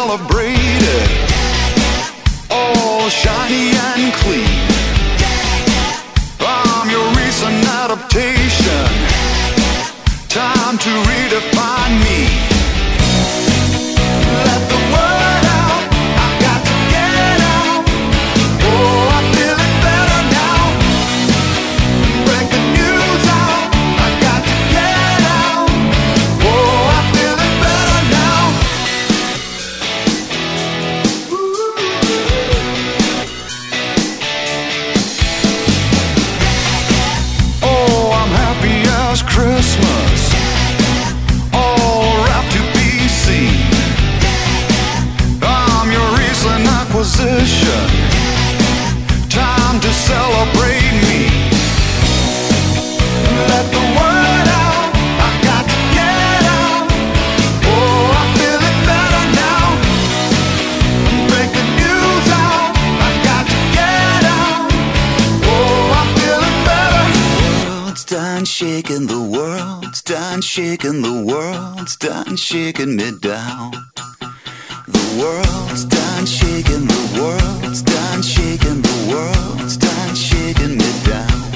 celebrated, all shiny and clean. I'm your recent adaptation, time to redefine me. Let the word out, I got to get out. Oh, I'm feeling better now. Break the news out, I got to get out. Oh, I'm feeling better now. Oh, I'm happy as Christmas, all wrapped to be seen. I'm your recent acquisition, time to celebrate me. Let the word out, I got to get out. Oh, I'm feeling better now. Break the news out, I got to get out. Oh, I'm feeling better. The world's done shaking, the world's done shaking, the world's done shaking me down. The world's done shaking, the world's done shaking, the world's done shaking me down.